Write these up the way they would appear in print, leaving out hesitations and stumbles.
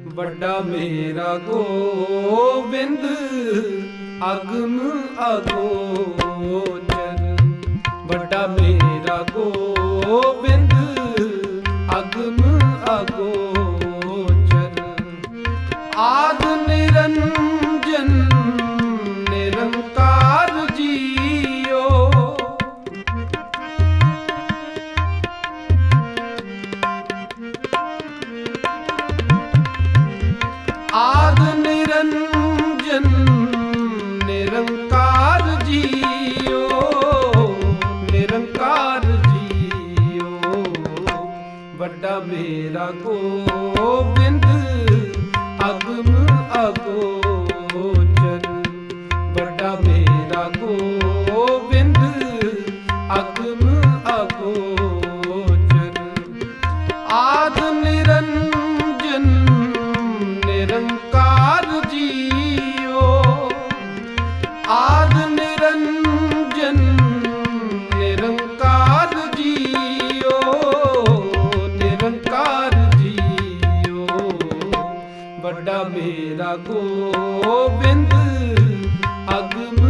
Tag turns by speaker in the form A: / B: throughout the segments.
A: ਵੱਡਾ ਮੇਰਾ ਗੋਬਿੰਦ ਅਗਮ ਅਗੋਚਰ। ਵੱਡਾ ਮੇਰਾ ਗੋਬਿੰਦ ਅਗਮ ਅਗੋਚਰ। ਆਦ ਨਿਰੰਜਨ ਨਿਰੰਕਾਰ ਜੀਓ। ਆਦ ਨਿਰੰਜਨ ਨਿਰੰਕਾਰ ਜੀਓ। ਨਿਰੰਕਾਰ ਜੀਓ। ਵੱਡਾ ਮੇਰਾ ਗੋਬਿੰਦ ਅਗਮ ਅਗੋਚਰ। ਵੱਡਾ ਮੇਰਾ ਗੋਬਿੰਦ ਅਗਮ ਅਗੋਚਰ। ਆਦ ਨਿਰੰਜਨ ਨਿਰੰਕਾਰ ਜੀਓ। ਆਦ ਨਿਰੰਜਨ ਨਿਰੰਕਾਰ ਜੀਓ। ਨਿਰੰਕਾਰ ਜੀਓ। ਵੱਡਾ ਮੇਰਾ ਗੋਬਿੰਦ ਅਗਮ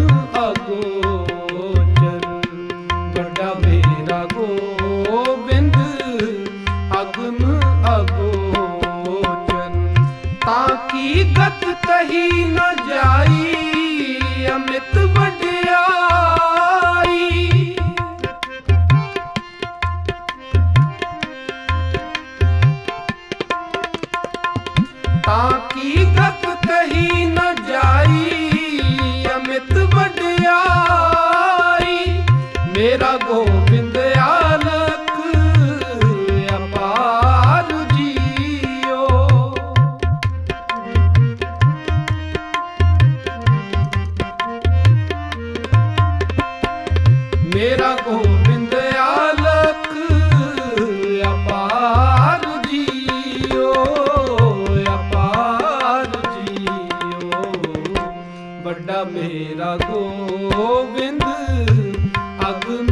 A: ਅਗੋਚਰ। ਵੱਡਾ ਮੇਰਾ ਗੋਬਿੰਦ ਅਗਮ ਅਗੋਚਰ। ਤਾਂ ਕੀ ਗਤ ਕਹੀ ਨ ਜਾਈ ਅਮਿਤ ਵਡਿਆਈ। ਤਾਂ ਕੀ ਗਤ ਕਹੀ ਨ ਜਾਈ ਅਮਿਤ ਵਡਿਆਈ। ਮੇਰਾ ਗੋਬਿੰਦ ਆਲਖ ਅਪਾਰ ਜੀਓ। ਮੇਰਾ ਗੋਬਿੰਦ ਆਲਖ ਅਪਾਰ ਜੀਓ। ਅਪਾਰ ਜੀਓ। ਵੱਡਾ ਮੇਰਾ ਗੋਬਿੰਦ ਅਗਮ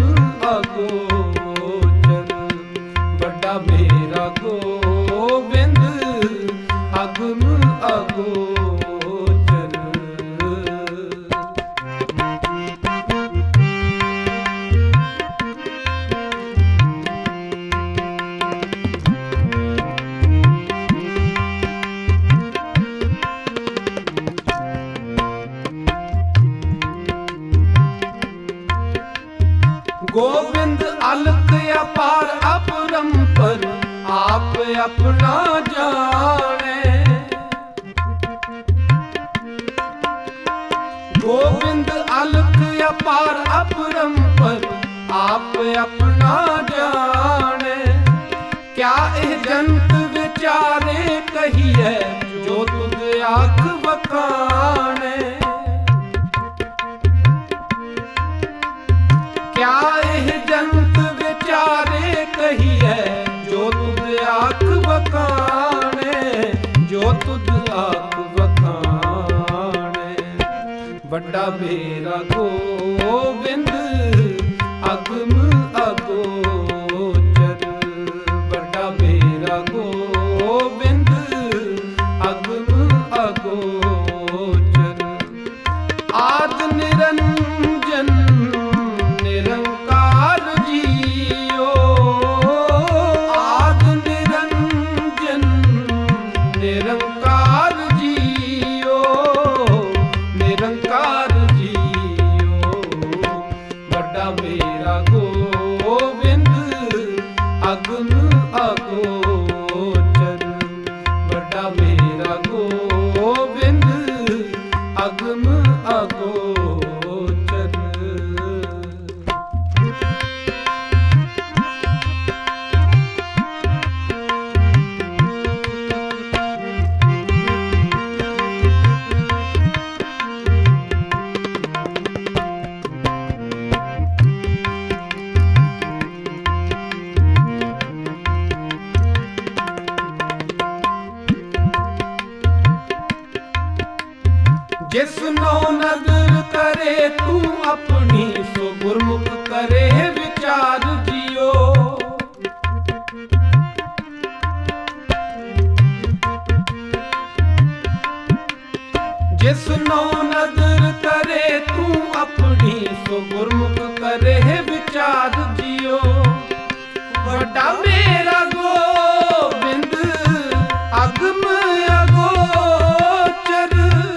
A: ਅਗੋਚਰ। ਵੱਡਾ ਮੇਰਾ ਗੋਬਿੰਦ ਅਗਮ ਅਗੋਚਰ। ਗੋਬਿੰਦ ਅਲਖ ਅਪਾਰ ਅਪਰੰਪਰ ਆਪ ਆਪਣਾ ਜਾਣੇ। ਗੋਬਿੰਦ ਅਲਖ ਅਪਾਰ ਅਪਰੰਪਰ ਆਪ ਆਪਣਾ ਜਾਣੇ। ਕਿਆ ਇਹ ਜੰਤ ਵਿਚਾਰੇ ਕਹੀਏ ਜੋ ਤੁਧ ਆਖ ਵਖਾਣੇ। ਕਿਆ ਇਹ ਜੰਤ ਵਿਚਾਰੇ ਕਹੀਏ ਜੋ ਤੁਧ ਆਖ ਵਖਾਣੇ। ਜੋ ਤੁਧ ਆਖ ਵਖਾਣੇ। ਵੱਡਾ ਮੇਰਾ ਗੋਬਿੰਦ ਅਗਮ ਅਗੋਚਰ। ਵੱਡਾ ਮੇਰਾ ਗੋਬਿੰਦ ਅਗਮ ਅਗੋਚਰ। ਆਦ ਨਿਰੰਜਨ ਨਿਰੰਕਾਰ ਜੀਓ। ਆਦ ਨਿਰੰਜਨ ਨਿਰੰਕਾਰ ਜੀਓ। ਨਿਰੰਕਾਰ ਜੀਓ। ਵੱਡਾ ਮੇਰਾ ਗੋਬਿੰਦ ਅਗਮ ਅਗੋਚਰ। ਵੱਡਾ ਮੇਰਾ ਗੋਬਿੰਦ ਅਗਮ ਅਗੋਚਰ। ਜਿਸਨੋ ਨਦਰ ਕਰੇ ਤੂੰ ਆਪਣੀ ਸੋ ਗੁਰਮੁਖ ਕਰੇ ਵਿਚਾਰ ਜੀਓ। ਵੱਡਾ ਮੇਰਾ ਗੋਬਿੰਦ ਅਗਮ ਅਗੋਚਰ।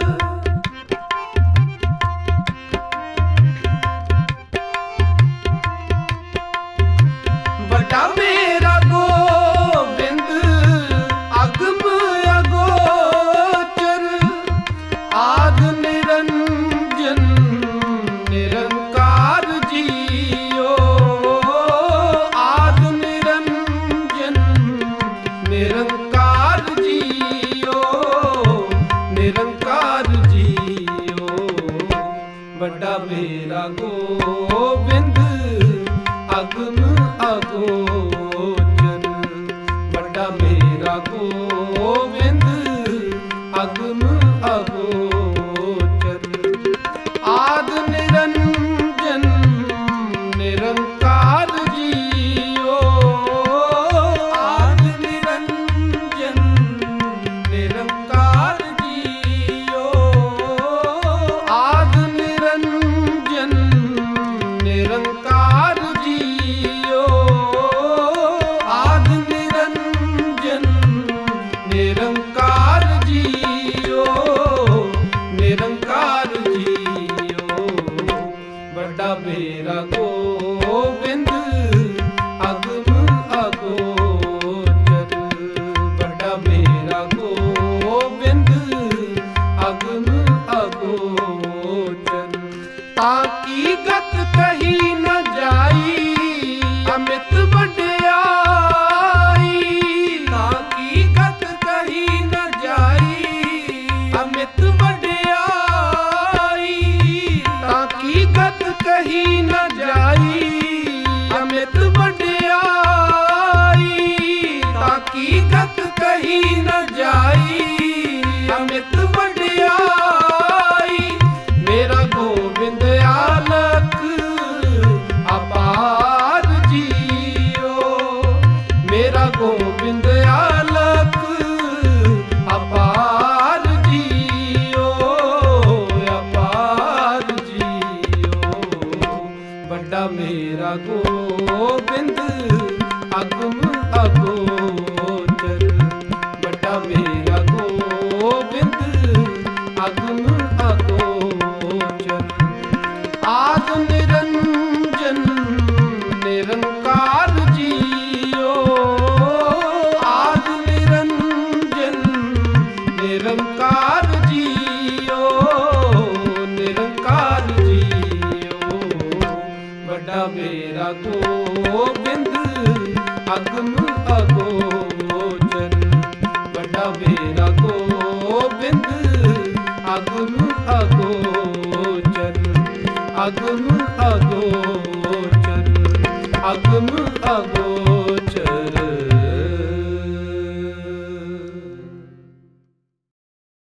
A: ਵੱਡਾ ਮੇਰਾ ਗੋਬਿੰਦ ਅਗਮ ਅਗੋਚਰ। ਆਦਿ ਨਿਰੰਜਨ ਨਿਰੰਕਾਰ ਜੀਓ। ਆਦਿ ਨਿਰੰਜਨ ਨਿਰੰਕਾਰ ਜੀਓ। ਨਿਰੰਕਾਰ ਜੀਓ। ਵੱਡਾ ਮੇਰਾ ਗੋਬਿੰਦ ਅਗਮ ਅਗੋਚਰ। ਵੱਡਾ ਮੇਰਾ ਗੋਬਿੰਦ ਅਗਮ ਅਗੋਚਰ। ਆਦਿ ਨਿਰੰਜਨ ਨਿਰੰਕਾਰ ਜੀਓ। ਆਦਿ ਨਿਰੰਜਨ ਨਿਰੰਕਾਰ ਜੀਓ। ਆਦਿ ਨਿਰੰਜਨ ਨਿਰੰਕਾਰ ਜੀਓ। ਆਦਿ ਨਿਰੰਜਨ ਨਿਰੰਕਾਰ ਜੀਓ। ਨਿਰੰਕਾਰ ਜੀਓ। ਵੱਡਾ ਮੇਰਾ ਗੋਬਿੰਦ ਅਗਮ ਅਗੋਚਰ। ਵੱਡਾ ਮੇਰਾ ਗੋਬਿੰਦ ਅਗਮ ਅਗੋਚਰ। ਤਾਂ ਕੀ ਗਤ ਕਹੀ ਨ ਜਾਈ ਅਮਿਤ ਵਡਿਆਈ। ਤਾਂ ਕੀ ਗਤ ਕਹੀ ਨ ਜਾਈ ਅਮਿਤ ਵਡਿਆਈ। ਤਾਂ ਕੀ ਗਤ ਕਹੀ ਨ ਜਾਈ ਅਮਿਤ ਵਡਿਆਈ। ਤਾਂ ਕੀ ਗਤ ਕਹੀ ਨ ਜਾਈ ਅਮਿਤ ਵਡਿਆਈ। ਮੇਰਾ ਗੋਬਿੰਦ ਆਲਖ ਅਪਾਰ ਜੀਓ। ਮੇਰਾ ਗੋਬਿੰਦ ਆਲਖ ਅਪਾਰ ਜੀਓ। ਅਪਾਰ ਜੀਓ। ਵੱਡਾ ਮੇਰਾ ਗੋਬਿੰਦ ਅਗਮ ਅਗੋਚਰ। ਵੱਡਾ ਮੇਰਾ ਗੋਬਿੰਦ ਅਗਮ ਅਗੋਚਰ। ਆਦਿ ਨਿਰੰਜਨ ਨਿਰੰਕਾਰ ਜੀਓ। ਆਦਿ ਨਿਰੰਜਨ ਨਿਰੰਕਾਰ ਜੀਓ। ਨਿਰੰਕਾਰ ਜੀਓ। ਵੱਡਾ ਮੇਰਾ ਗੋਬਿੰਦ ਅਗਮ ਅਗੋਚਰ। ਵੱਡਾ ਮੇਰਾ ਗੋਬਿੰਦ ਅਗਮ ਅਗੋਚਰ। ਅਗਮ ਅਗੋਚਰ। ਅਗਮ ਅਗੋਚਰ।